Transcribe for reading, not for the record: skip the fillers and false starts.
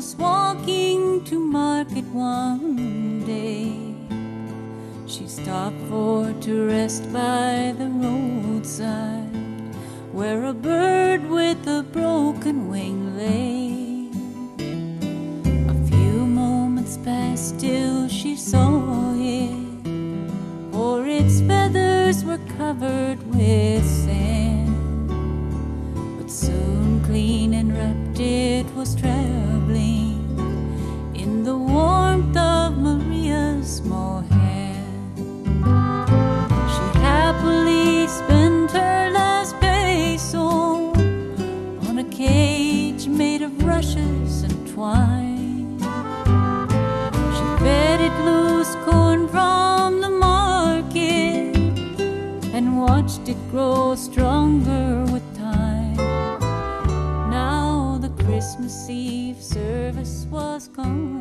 was walking to market one day. She stopped to rest by the roadside, where a bird with a broken wing lay. A few moments passed till she saw it, for its feathers were covered with sand. But soon clean and wrapped it was traveling in the warmth of Maria's small hand. She happily spent her last peso on a cage made of rushes and twine. She fed it loose corn from the market and watched it grow stronger with time. Now the Christmas Eve service was gone.